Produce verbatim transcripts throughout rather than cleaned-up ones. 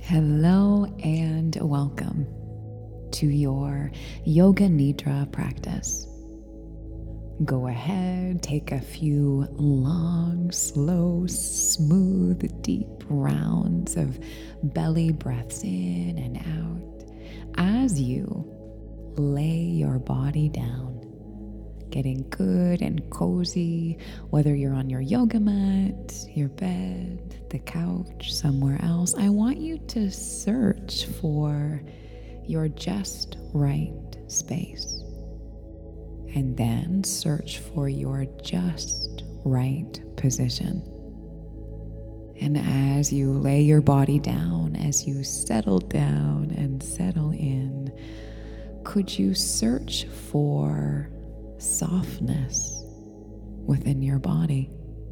Hello and welcome to your Yoga Nidra practice. Go ahead, take a few long, slow, smooth, deep rounds of belly breaths in and out as you lay your body down, getting good and cozy, whether you're on your yoga mat, your bed, the couch, somewhere else. I want you to search for your just right space, and then search for your just right position. And as you lay your body down, as you settle down and settle in, could you search for softness within your body?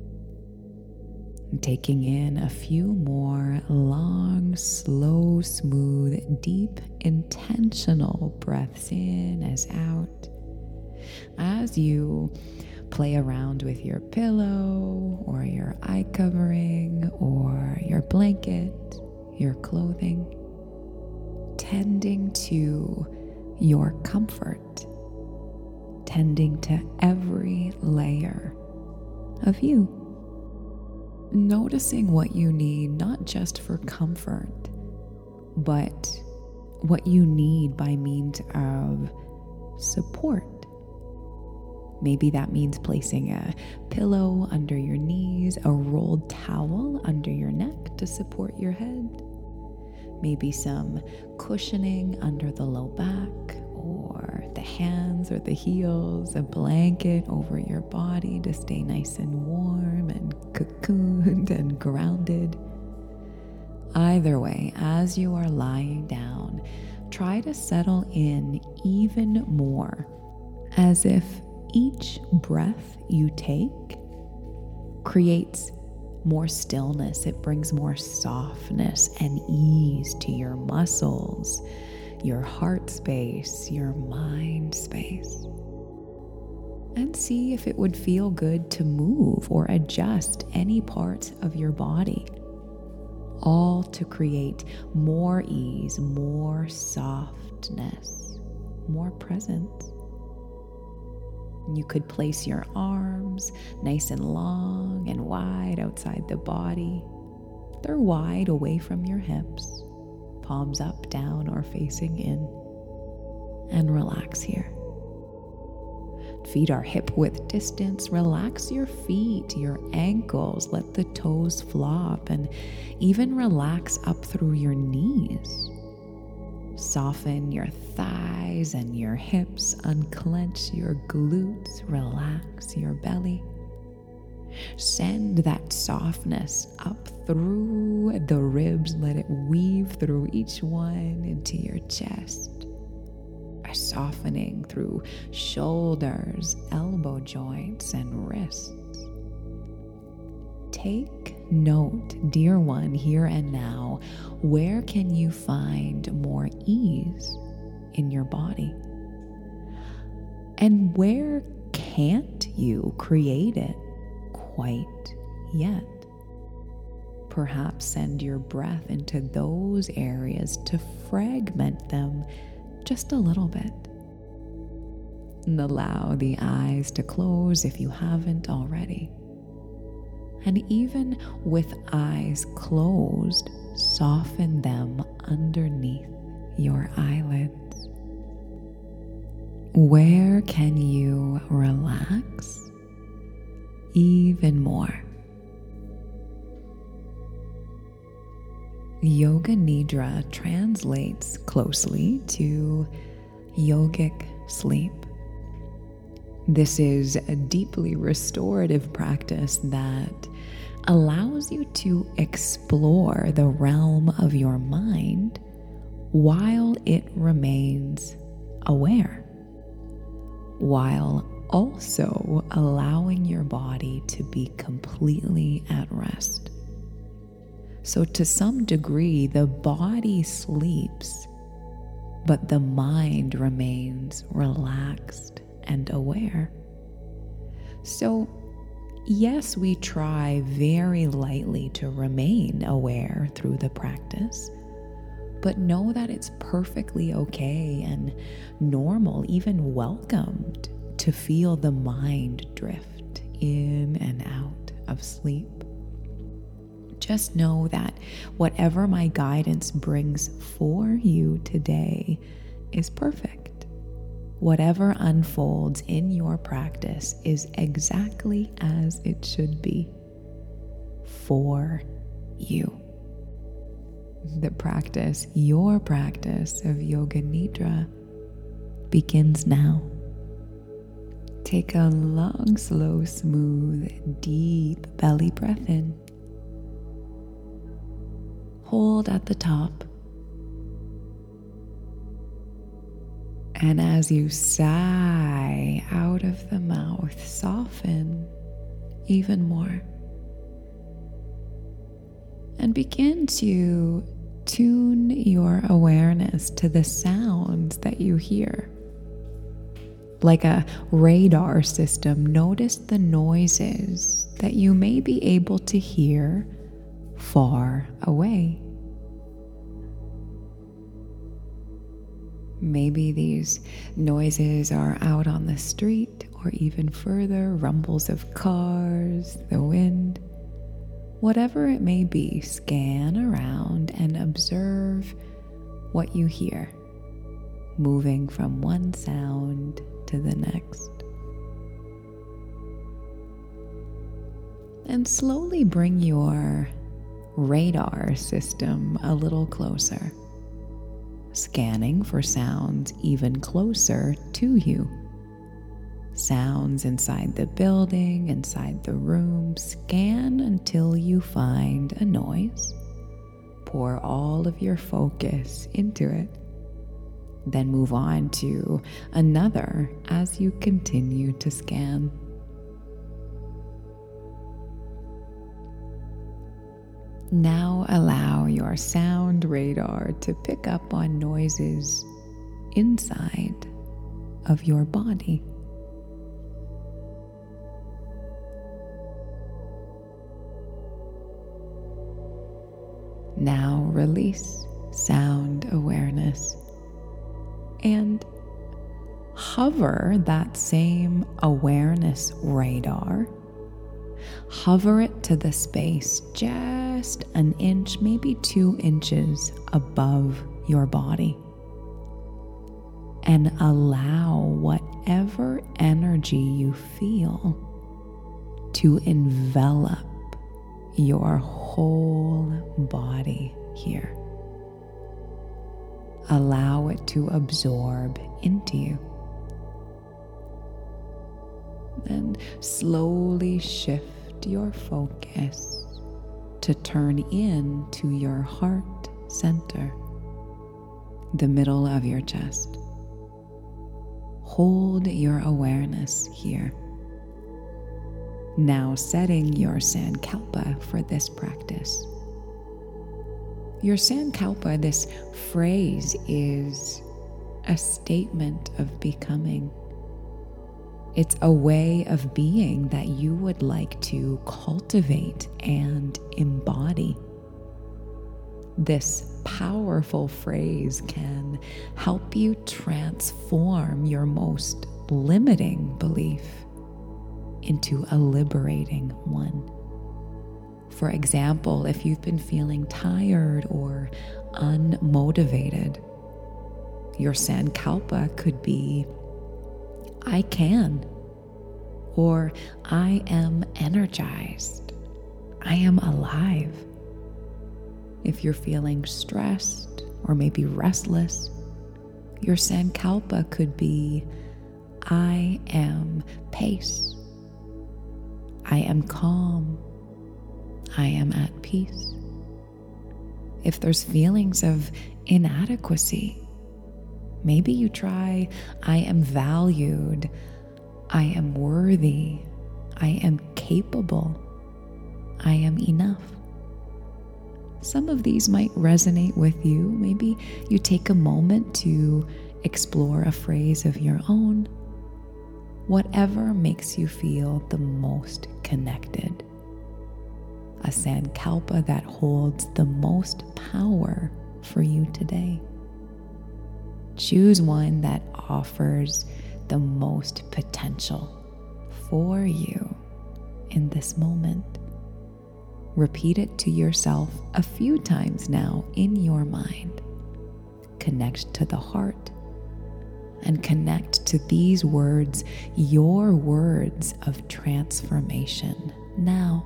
Taking in a few more long, slow, smooth, deep, intentional breaths in as out. As you play around with your pillow or your eye covering or your blanket, your clothing, tending to your comfort, tending to every layer of you. Noticing what you need, not just for comfort, but what you need by means of support. Maybe that means placing a pillow under your knees, a rolled towel under your neck to support your head. Maybe some cushioning under the low back, or the hands or the heels, a blanket over your body to stay nice and warm and cocooned and grounded. Either way, as you are lying down, try to settle in even more, as if each breath you take creates more stillness. It brings more softness and ease to your muscles, your heart space, your mind space. And see if it would feel good to move or adjust any part of your body, all to create more ease, more softness, more presence. You could place your arms nice and long and wide outside the body. They're wide away from your hips, palms up, down, or facing in. And relax here. Feet are hip width distance. Relax your feet, your ankles. Let the toes flop, and even relax up through your knees. Soften your thighs and your hips. Unclench your glutes. Relax your belly. Send that softness up through the ribs. Let it weave through each one into your chest. A softening through shoulders, elbow joints, and wrists. Take note, dear one, here and now. Where can you find more ease in your body? And where can't you create it quite yet? Perhaps send your breath into those areas to fragment them just a little bit. And allow the eyes to close if you haven't already. And even with eyes closed, soften them underneath your eyelids. Where can you relax even more? Yoga Nidra translates closely to yogic sleep. This is a deeply restorative practice that allows you to explore the realm of your mind while it remains aware, while also allowing your body to be completely at rest. So to some degree, the body sleeps, but the mind remains relaxed and aware. So yes, we try very lightly to remain aware through the practice, but know that it's perfectly okay and normal, even welcomed, to feel the mind drift in and out of sleep. Just know that whatever my guidance brings for you today is perfect. Whatever unfolds in your practice is exactly as it should be for you. The practice, your practice of Yoga Nidra, begins now. Take a long, slow, smooth, deep belly breath in. Hold at the top. And as you sigh out of the mouth, soften even more. And begin to tune your awareness to the sounds that you hear. Like a radar system, notice the noises that you may be able to hear far away. Maybe these noises are out on the street or even further, rumbles of cars, the wind. Whatever it may be, scan around and observe what you hear, moving from one sound to the next. And slowly bring your radar system a little closer, scanning for sounds even closer to you. Sounds inside the building, inside the room. Scan until you find a noise. Pour all of your focus into it. Then move on to another as you continue to scan. Now allow your sound radar to pick up on noises inside of your body. Now release sound awareness and hover that same awareness radar. Hover it to the space just an inch, maybe two inches above your body. And allow whatever energy you feel to envelop your whole body here. Allow it to absorb into you. Then slowly shift your focus to turn in to your heart center, the middle of your chest. Hold your awareness here. Now setting your Sankalpa for this practice. Your Sankalpa, this phrase, is a statement of becoming. It's a way of being that you would like to cultivate and embody. This powerful phrase can help you transform your most limiting belief into a liberating one. For example, if you've been feeling tired or unmotivated, your Sankalpa could be, I can, or I am energized, I am alive. If you're feeling stressed or maybe restless, your Sankalpa could be, I am pace, I am calm, I am at peace. If there's feelings of inadequacy, maybe you try, I am valued, I am worthy, I am capable, I am enough. Some of these might resonate with you. Maybe you take a moment to explore a phrase of your own. Whatever makes you feel the most connected. A Sankalpa that holds the most power for you today. Choose one that offers the most potential for you in this moment. Repeat it to yourself a few times now in your mind. Connect to the heart and connect to these words, your words of transformation now.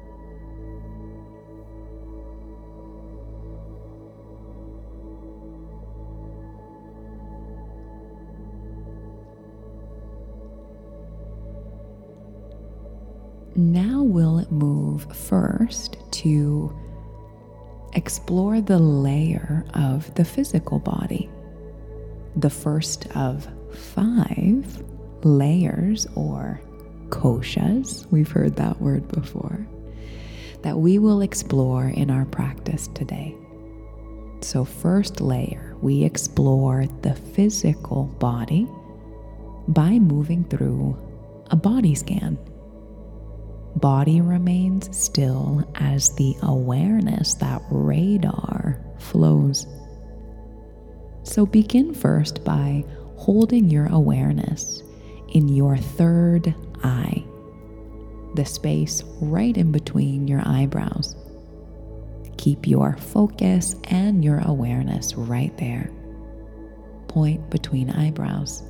Now we'll move first to explore the layer of the physical body. The first of five layers, or koshas, we've heard that word before, that we will explore in our practice today. So first layer, we explore the physical body by moving through a body scan. Body remains still as the awareness, that radar, flows. So begin first by holding your awareness in your third eye, the space right in between your eyebrows. Keep your focus and your awareness right there. Point between eyebrows.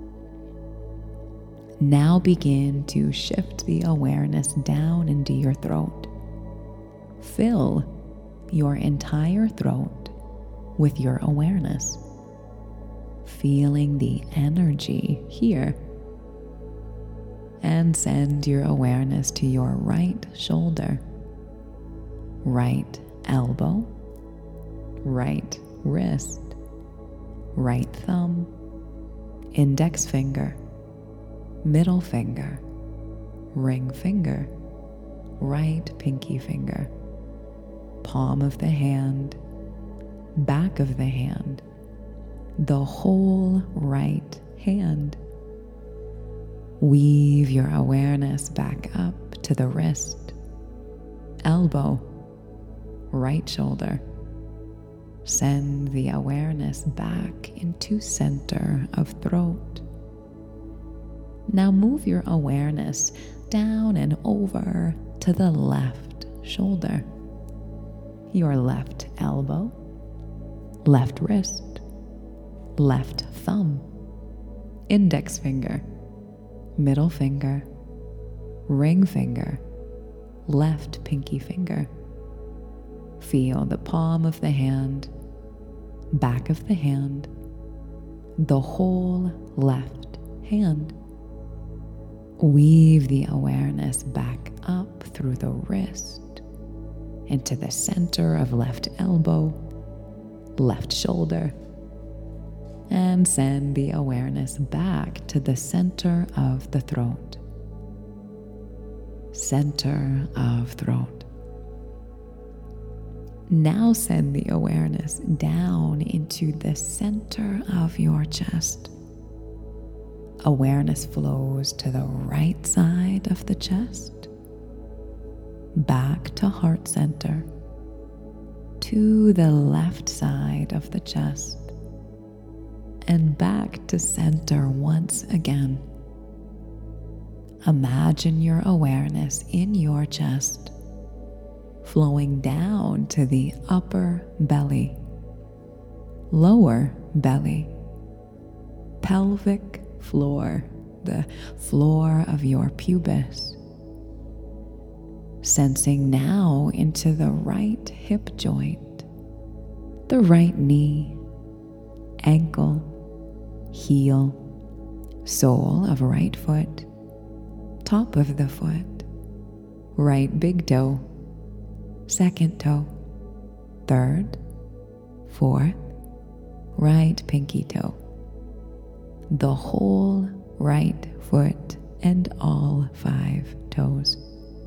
Now begin to shift the awareness down into your throat. Fill your entire throat with your awareness, feeling the energy here. And send your awareness to your right shoulder, right elbow, right wrist, right thumb, index finger, middle finger, ring finger, right pinky finger, palm of the hand, back of the hand, the whole right hand. Weave your awareness back up to the wrist, elbow, right shoulder. Send the awareness back into center of throat. Now move your awareness down and over to the left shoulder, your left elbow, left wrist, left thumb, index finger, middle finger, ring finger, left pinky finger. Feel the palm of the hand, back of the hand, the whole left hand. Weave the awareness back up through the wrist, into the center of left elbow, left shoulder, and send the awareness back to the center of the throat. Center of throat. Now send the awareness down into the center of your chest. Awareness flows to the right side of the chest, back to heart center, to the left side of the chest, and back to center once again. Imagine your awareness in your chest, flowing down to the upper belly, lower belly, pelvic floor, the floor of your pubis. Sensing now into the right hip joint, the right knee, ankle, heel, sole of right foot, top of the foot, right big toe, second toe, third, fourth, right pinky toe, the whole right foot and all five toes.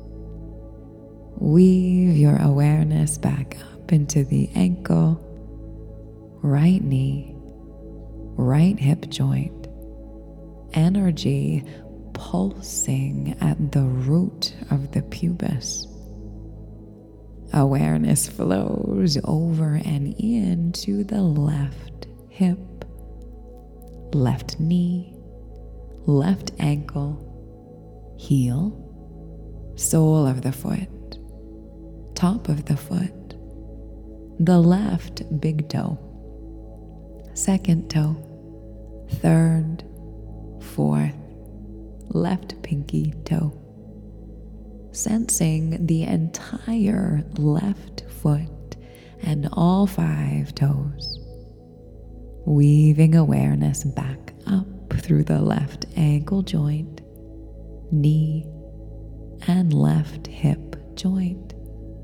Weave your awareness back up into the ankle, right knee, right hip joint, energy pulsing at the root of the pubis. Awareness flows over and into the left hip, left knee, left ankle, heel, sole of the foot, top of the foot, the left big toe, second toe, third, fourth, left pinky toe, sensing the entire left foot and all five toes, weaving awareness back up through the left ankle joint, knee, and left hip joint.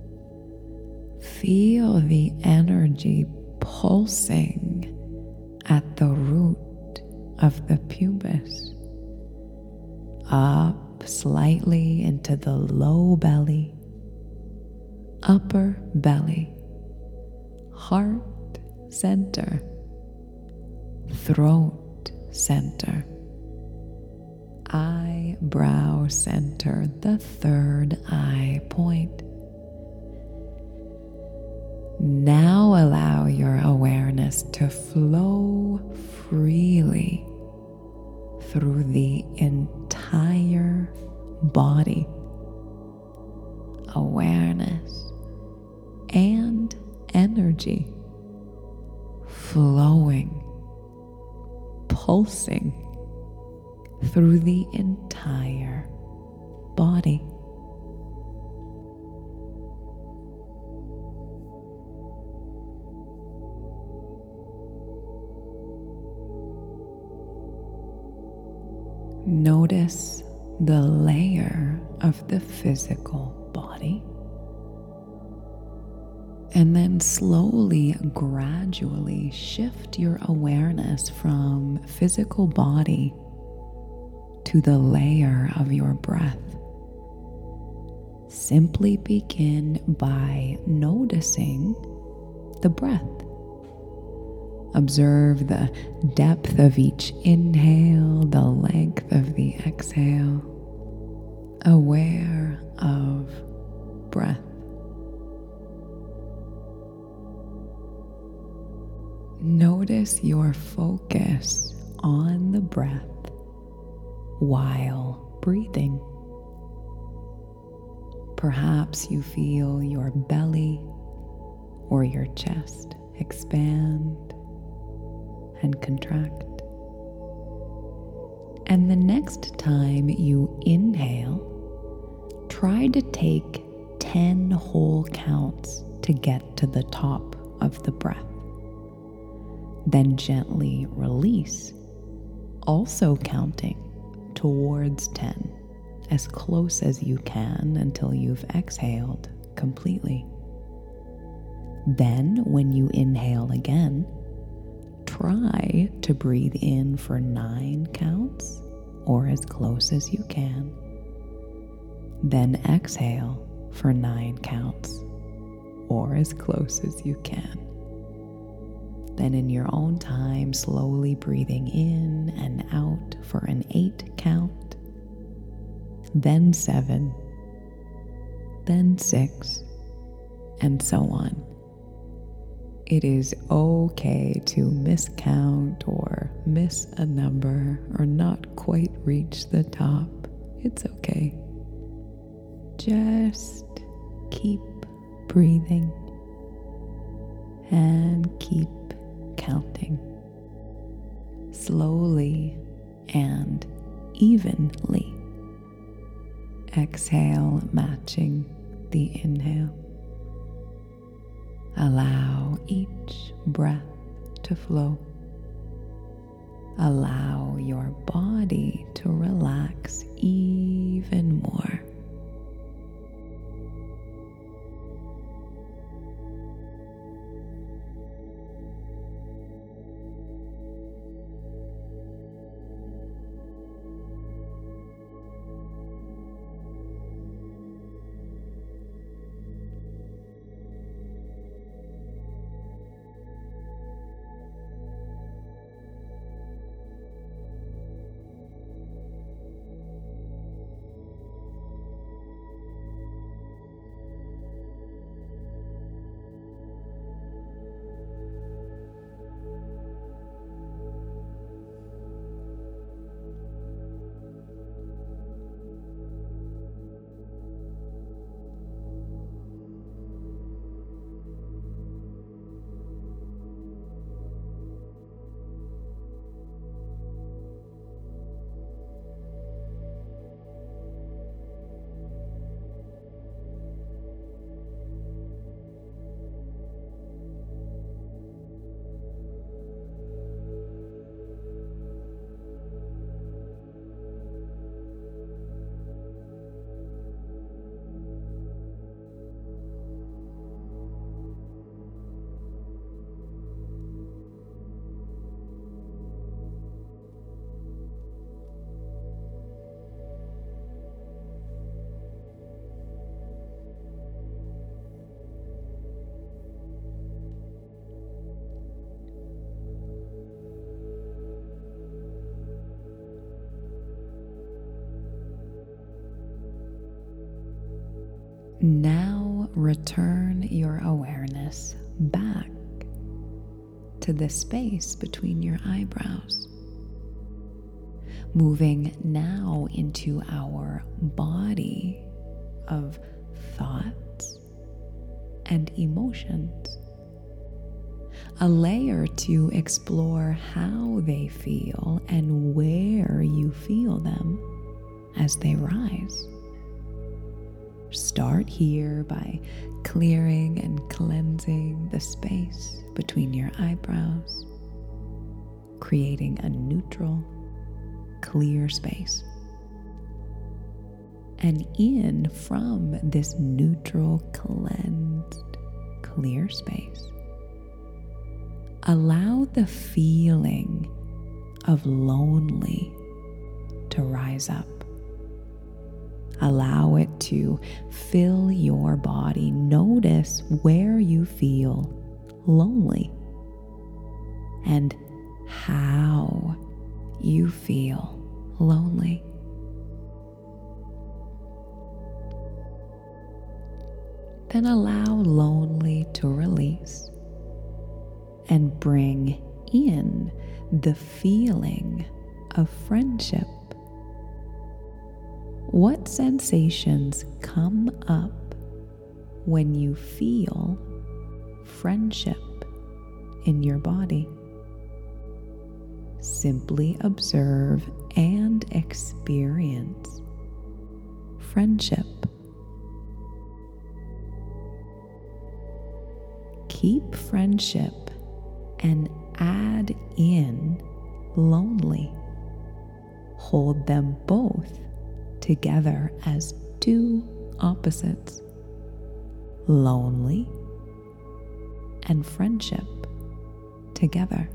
Feel the energy pulsing at the root of the pubis, up slightly into the low belly, upper belly, heart center, throat center, eyebrow center, the third eye point. Now allow your awareness to flow freely through the entire body. Awareness and energy flowing, pulsing through the entire body. Notice the layer of the physical body, and then slowly, gradually shift your awareness from physical body to the layer of your breath. Simply begin by noticing the breath. Observe the depth of each inhale, the length of the exhale. Aware of breath. Notice your focus on the breath while breathing. Perhaps you feel your belly or your chest expand and contract. And the next time you inhale, try to take ten whole counts to get to the top of the breath. Then gently release, also counting towards ten, as close as you can until you've exhaled completely. Then, when you inhale again, try to breathe in for nine counts, or as close as you can. Then exhale for nine counts, or as close as you can. Then in your own time, slowly breathing in and out for an eight count, then seven, then six, and so on. It is okay to miscount or miss a number or not quite reach the top. It's okay. Just keep breathing and keep counting. Slowly and evenly. Exhale matching the inhale. Allow each breath to flow. Allow your body to relax even more. Now return your awareness back to the space between your eyebrows. Moving now into our body of thoughts and emotions. A layer to explore how they feel and where you feel them as they rise. Start here by clearing and cleansing the space between your eyebrows, creating a neutral, clear space. And in from this neutral, cleansed, clear space, allow the feeling of lonely to rise up. Allow it to fill your body. Notice where you feel lonely and how you feel lonely. Then allow lonely to release and bring in the feeling of friendship. What sensations come up when you feel friendship in your body? Simply observe and experience friendship. Keep friendship and add in lonely. Hold them both together as two opposites, lonely and friendship together.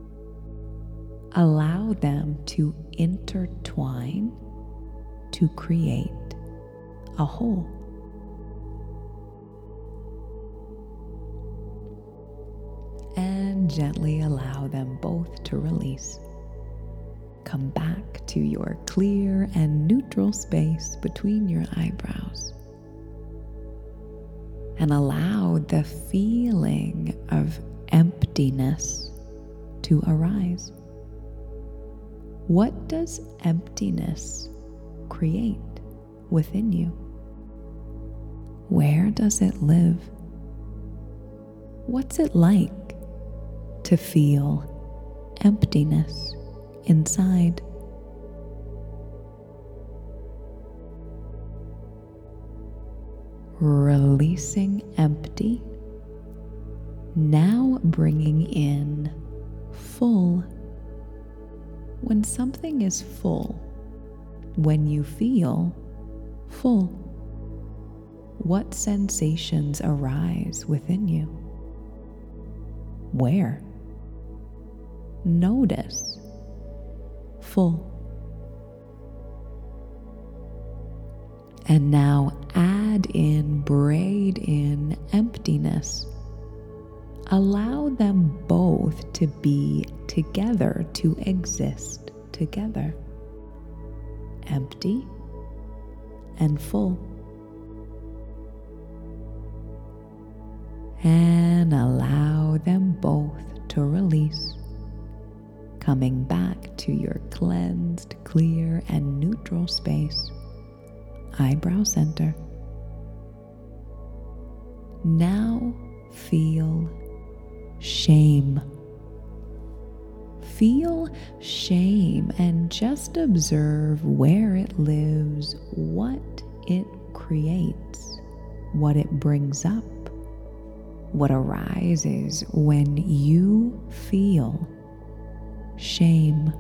Allow them to intertwine to create a whole. And gently allow them both to release. Come back to your clear and neutral space between your eyebrows. And allow the feeling of emptiness to arise. What does emptiness create within you? Where does it live? What's it like to feel emptiness inside? Releasing empty, now bringing in full. When something is full, when you feel full, what sensations arise within you? Where? Notice full. And now add in, braid in emptiness. Allow them both to be together, to exist together. Empty and full. And allow them both to release, coming back to your cleansed, clear, and neutral space, eyebrow center. Now feel shame. Feel shame and just observe where it lives, what it creates, what it brings up, what arises when you feel shame.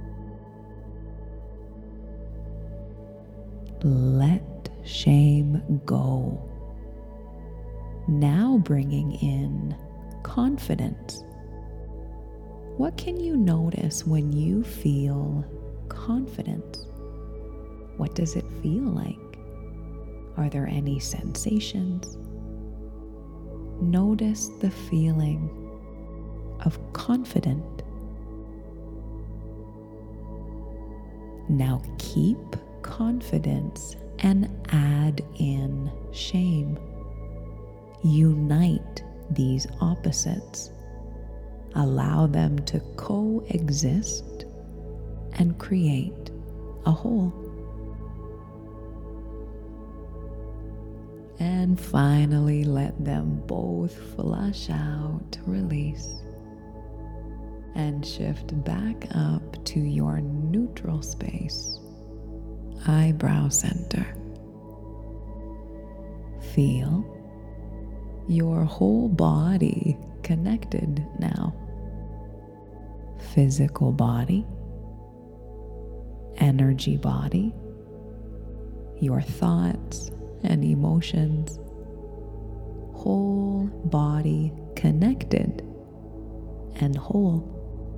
Let shame go. Now bringing in confidence. What can you notice when you feel confidence? What does it feel like? Are there any sensations? Notice the feeling of confident. Now keep confidence and add in shame. Unite these opposites. Allow them to coexist and create a whole. And finally, let them both flush out, release, and shift back up to your neutral space, eyebrow center. Feel your whole body connected now. Physical body, energy body, your thoughts and emotions, whole body connected and whole.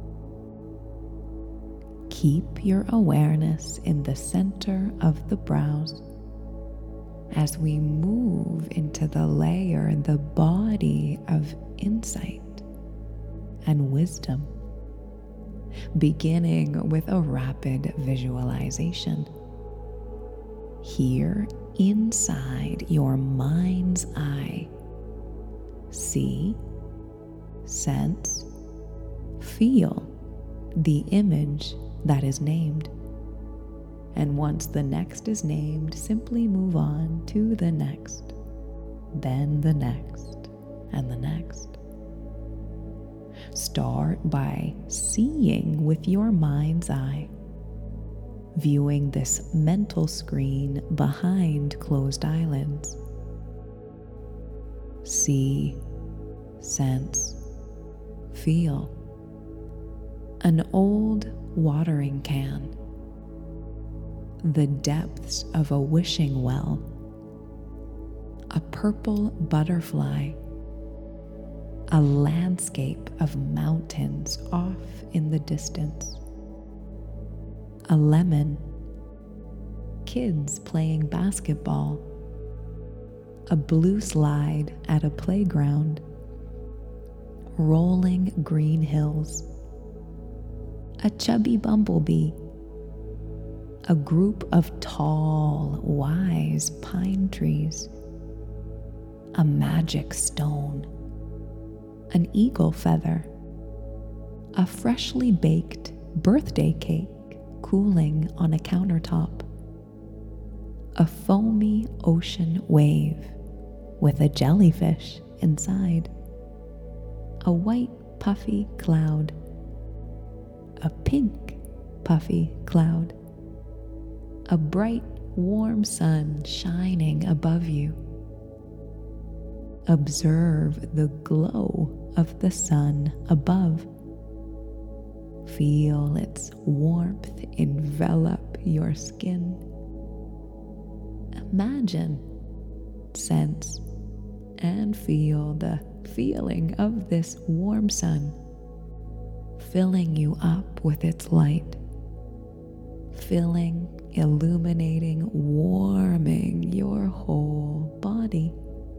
Keep your awareness in the center of the brows as we move into the layer, the body of insight and wisdom, beginning with a rapid visualization. Here inside your mind's eye, see, sense, feel the image that is named. And once the next is named, simply move on to the next, then the next, and the next. Start by seeing with your mind's eye, viewing this mental screen behind closed eyelids. See, sense, feel an old watering can, the depths of a wishing well, a purple butterfly, a landscape of mountains off in the distance, a lemon, kids playing basketball, a blue slide at a playground, rolling green hills, a chubby bumblebee, a group of tall, wise pine trees, a magic stone, an eagle feather, a freshly baked birthday cake cooling on a countertop, a foamy ocean wave with a jellyfish inside, a white puffy cloud, a pink puffy cloud, a bright warm sun shining above you. Observe the glow of the sun above. Feel its warmth envelop your skin. Imagine, sense, and feel the feeling of this warm sun filling you up with its light, filling, illuminating, warming your whole body.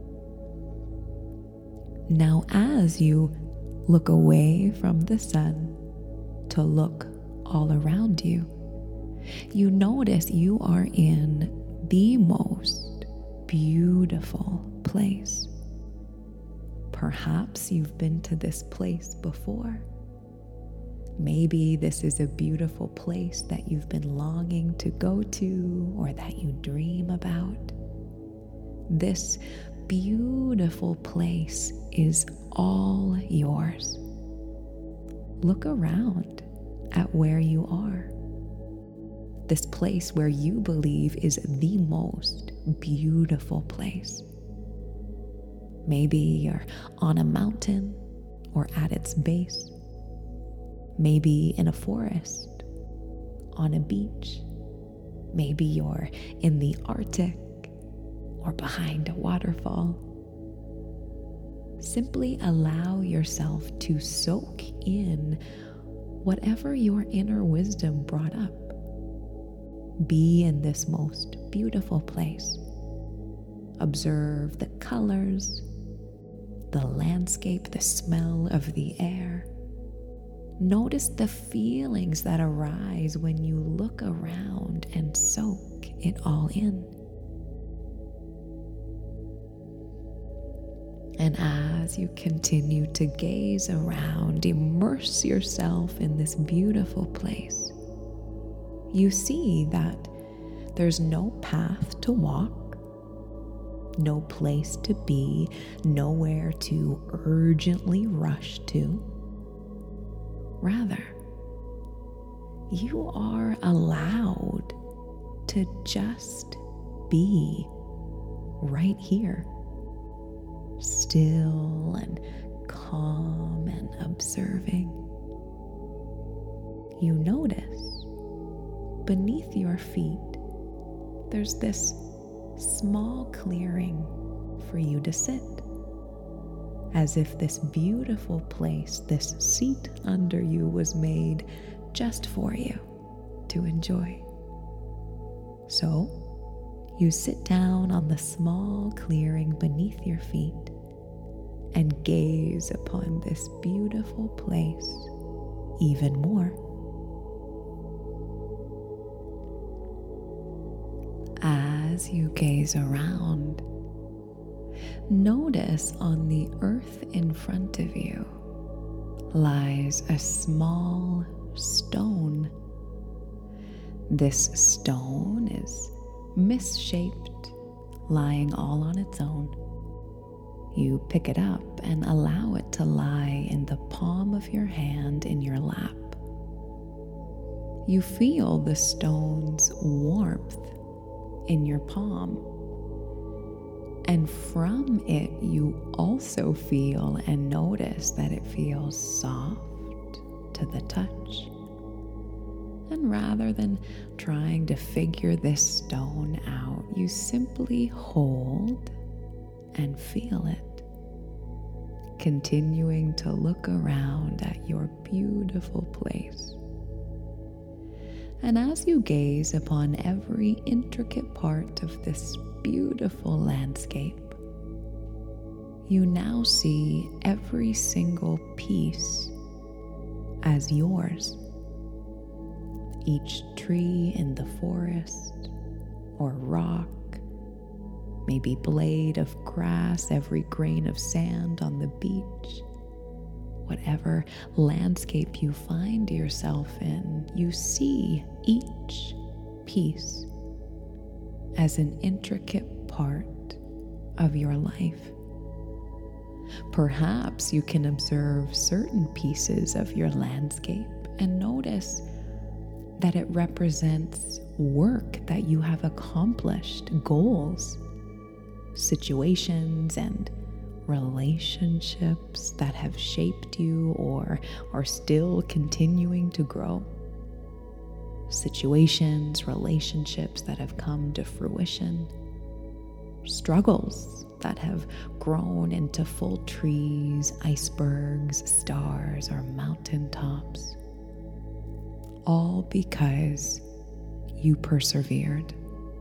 Now, as you look away from the sun to look all around you, you notice you are in the most beautiful place. Perhaps you've been to this place before. Maybe this is a beautiful place that you've been longing to go to or that you dream about. This beautiful place is all yours. Look around at where you are. This place where you believe is the most beautiful place. Maybe you're on a mountain or at its base. Maybe in a forest, on a beach. Maybe you're in the Arctic or behind a waterfall. Simply allow yourself to soak in whatever your inner wisdom brought up. Be in this most beautiful place. Observe the colors, the landscape, the smell of the air. Notice the feelings that arise when you look around and soak it all in. And as you continue to gaze around, immerse yourself in this beautiful place, you see that there's no path to walk, no place to be, nowhere to urgently rush to. Rather, you are allowed to just be right here, still and calm and observing. You notice beneath your feet there's this small clearing for you to sit, as if this beautiful place, this seat under you, was made just for you to enjoy. So you sit down on the small clearing beneath your feet and gaze upon this beautiful place even more. As you gaze around, notice on the earth in front of you lies a small stone. This stone is misshaped, lying all on its own. You pick it up and allow it to lie in the palm of your hand in your lap. You feel the stone's warmth in your palm, and from it you also feel and notice that it feels soft to the touch. And rather than trying to figure this stone out, you simply hold and feel it, continuing to look around at your beautiful place. And as you gaze upon every intricate part of this beautiful landscape, you now see every single piece as yours. Each tree in the forest or rock, maybe blade of grass, every grain of sand on the beach, whatever landscape you find yourself in, you see each piece as an intricate part of your life. Perhaps you can observe certain pieces of your landscape and notice that it represents work that you have accomplished, goals, situations, and relationships that have shaped you or are still continuing to grow. Situations, relationships that have come to fruition. Struggles that have grown into full trees, icebergs, stars, or mountaintops. All because you persevered.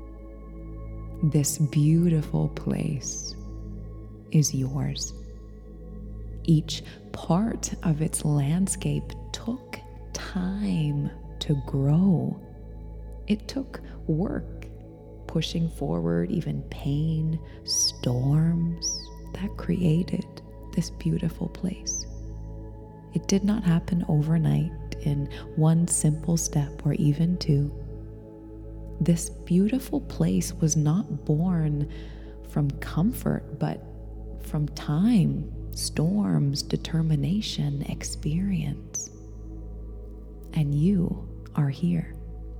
This beautiful place is yours. Each part of its landscape took time to grow. It took work, pushing forward even pain, storms that created this beautiful place. It did not happen overnight in one simple step or even two. This beautiful place was not born from comfort, but from time, storms, determination, experience. And you are here.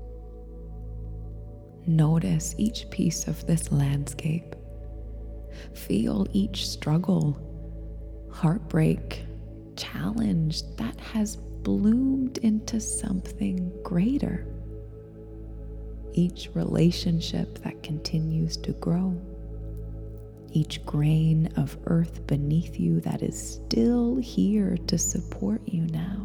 Notice each piece of this landscape. Feel each struggle, heartbreak, challenge that has bloomed into something greater. Each relationship that continues to grow. Each grain of earth beneath you that is still here to support you now.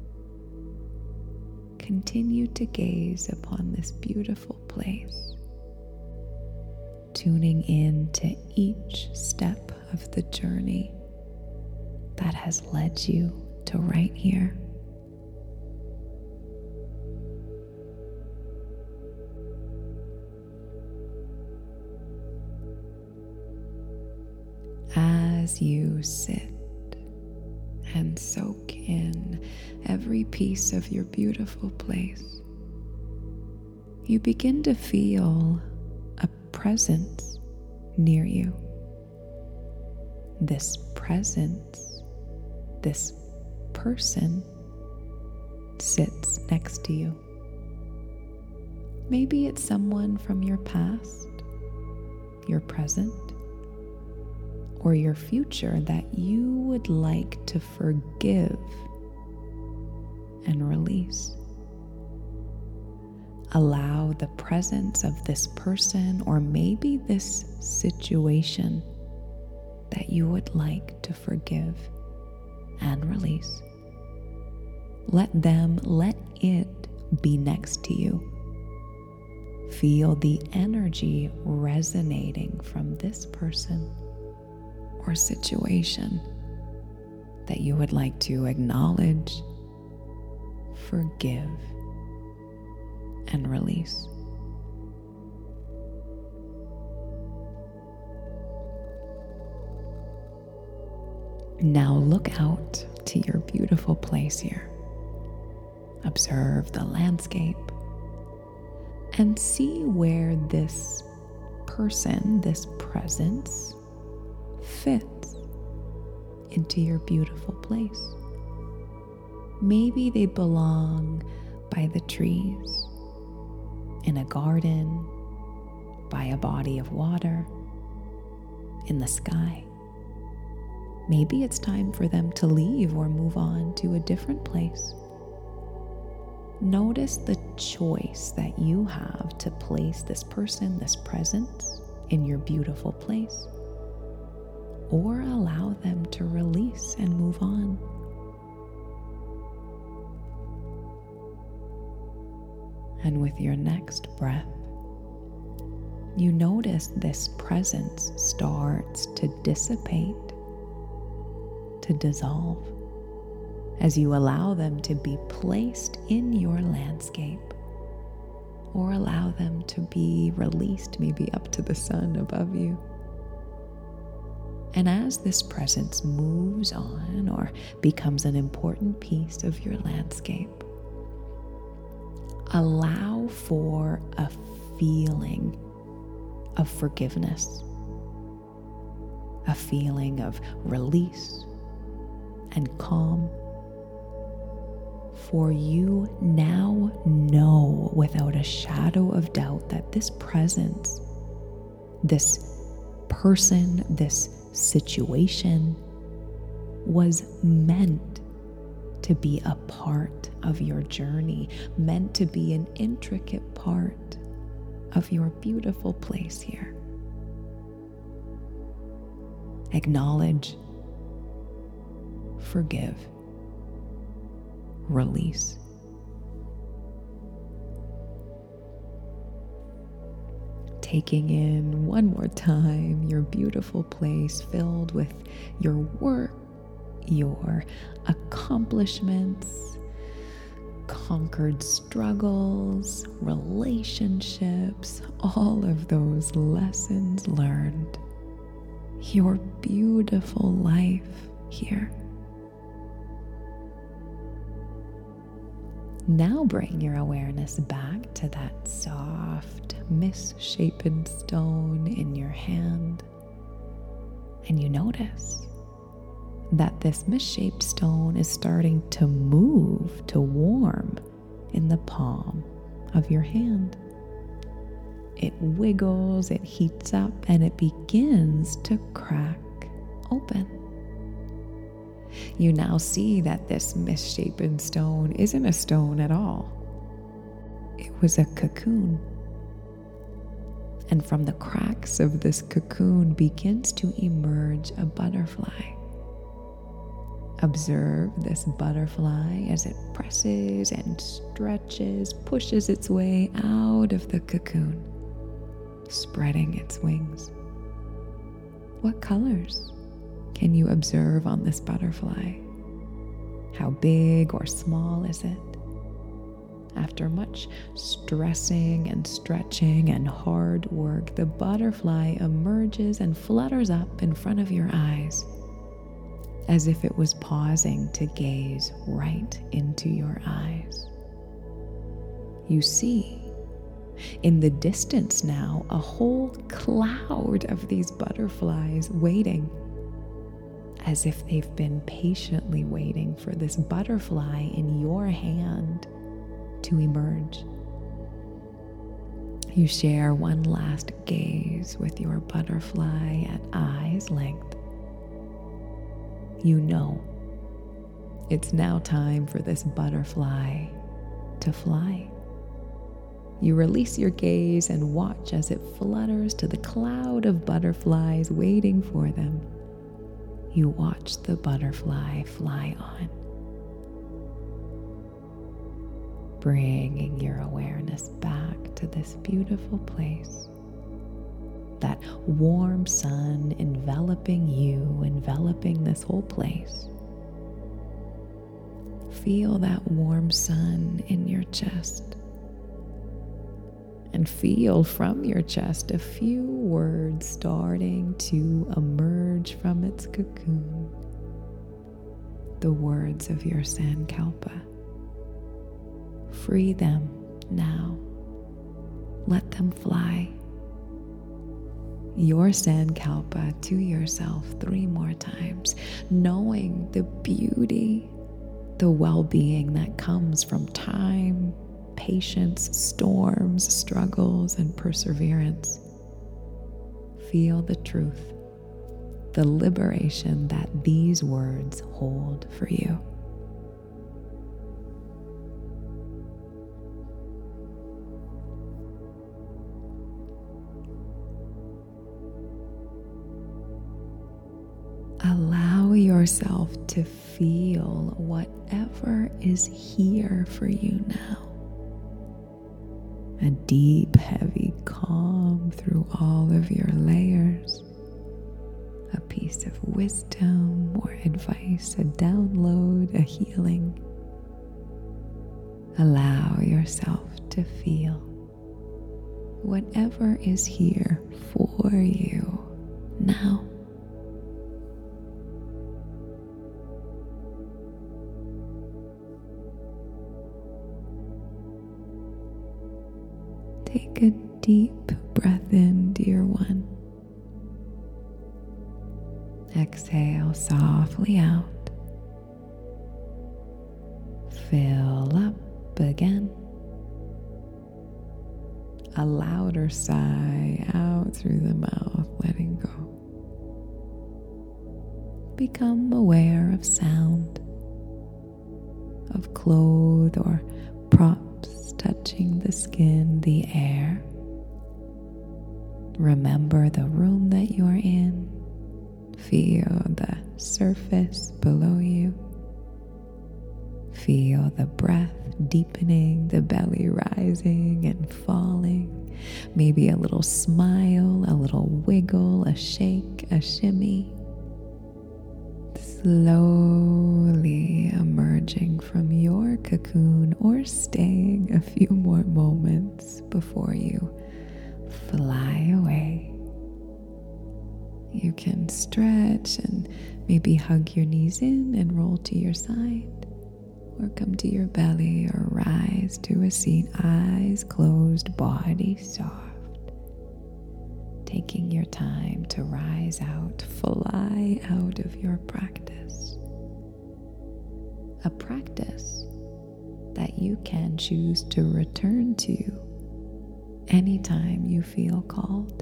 Continue to gaze upon this beautiful place, tuning in to each step of the journey that has led you to right here. As as you sit and soak in every piece of your beautiful place, you begin to feel a presence near you. This presence, this person sits next to you. Maybe it's someone from your past, your present, or your future that you would like to forgive and release. Allow the presence of this person or maybe this situation that you would like to forgive and release. Let them, let it be next to you. Feel the energy resonating from this person or situation that you would like to acknowledge, forgive, and release. Now look out to your beautiful place here. Observe the landscape and see where this person, this presence, fits into your beautiful place. Maybe they belong by the trees, in a garden, by a body of water, in the sky. Maybe it's time for them to leave or move on to a different place. Notice the choice that you have to place this person, this presence, in your beautiful place, or allow them to release and move on. And with your next breath, you notice this presence starts to dissipate, to dissolve, as you allow them to be placed in your landscape, or allow them to be released maybe up to the sun above you. And as this presence moves on or becomes an important piece of your landscape, allow for a feeling of forgiveness, a feeling of release and calm. For you now know without a shadow of doubt that this presence, this person, this situation was meant to be a part of your journey, meant to be an intricate part of your beautiful place here. Acknowledge, forgive, release. Taking in one more time your beautiful place filled with your work, your accomplishments, conquered struggles, relationships, all of those lessons learned. Your beautiful life here. Now bring your awareness back to that soft, misshapen stone in your hand, and you notice that this misshaped stone is starting to move, to warm in the palm of your hand. It wiggles, it heats up, and it begins to crack open. You now see that this misshapen stone isn't a stone at all. It was a cocoon. And from the cracks of this cocoon begins to emerge a butterfly. Observe this butterfly as it presses and stretches, pushes its way out of the cocoon, spreading its wings. What colors can you observe on this butterfly? How big or small is it? After much stressing and stretching and hard work, the butterfly emerges and flutters up in front of your eyes, as if it was pausing to gaze right into your eyes. You see, in the distance now, a whole cloud of these butterflies waiting, as if they've been patiently waiting for this butterfly in your hand to emerge. You share one last gaze with your butterfly at eye's length. You know it's now time for this butterfly to fly. You release your gaze and watch as it flutters to the cloud of butterflies waiting for them. You watch the butterfly fly on, bringing your awareness back to this beautiful place. That warm sun enveloping you, enveloping this whole place. Feel that warm sun in your chest. And feel from your chest a few words starting to emerge from its cocoon. The words of your Sankalpa. Free them now. Let them fly. Your Sankalpa to yourself three more times, knowing the beauty, the well-being that comes from time, patience, storms, struggles, and perseverance. Feel the truth, the liberation that these words hold for you. Allow yourself to feel whatever is here for you now. A deep, heavy calm through all of your layers. A piece of wisdom or advice, a download, a healing. Allow yourself to feel whatever is here for you now. Take a deep breath in, dear one. Exhale softly out. Fill up again. A louder sigh out through the mouth, letting go. Become aware of sound, of clothes or props touching the skin, the air. Remember the room that you're in. Feel the surface below you. Feel the breath deepening, the belly rising and falling. Maybe a little smile, a little wiggle, a shake, a shimmy. Slowly emerging from your cocoon or staying a few more moments before you fly away. You can stretch and maybe hug your knees in and roll to your side, or come to your belly or rise to a seat, eyes closed, body soft. Taking your time to rise out, fly out of your practice. A practice that you can choose to return to anytime you feel called.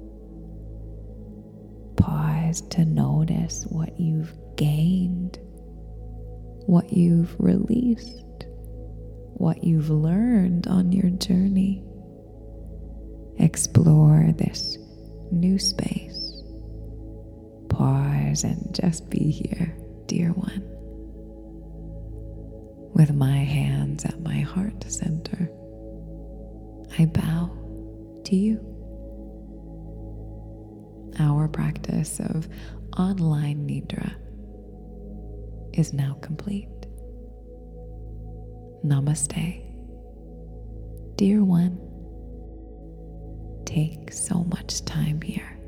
Pause to notice what you've gained, what you've released, what you've learned on your journey. Explore this new space. Pause and just be here, dear one. With my hands at my heart center, I bow to you. Our practice of online Nidra is now complete. Namaste. Dear one, take so much time here.